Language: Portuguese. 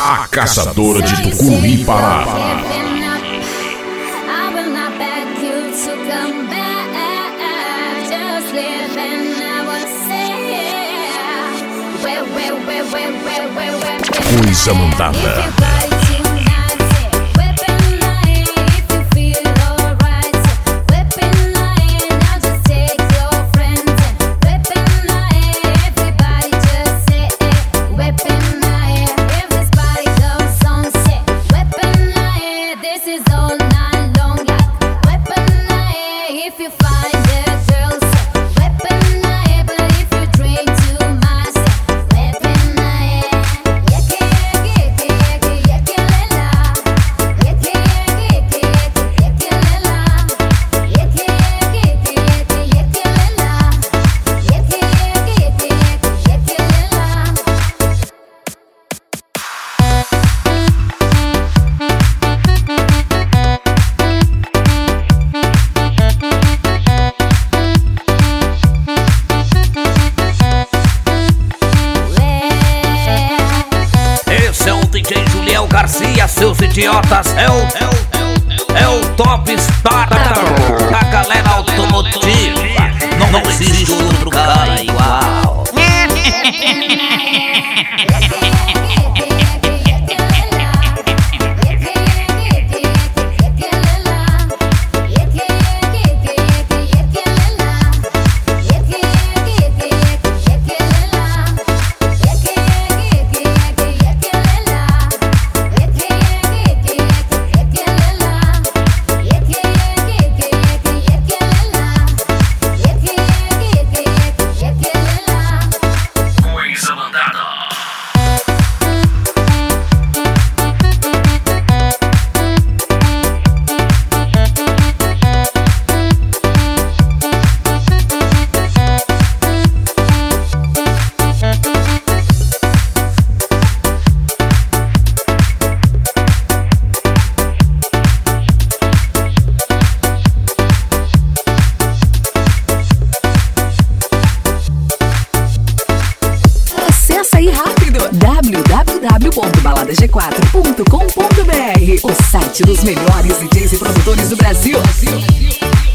a caçadora de Tucuruí, Pará. Coisa mandada. Seus idiotas, é o top star da galera automotiva. Não existe outro cara igual. www.baladag4.com.br, o site dos melhores DJs e produtores do Brasil.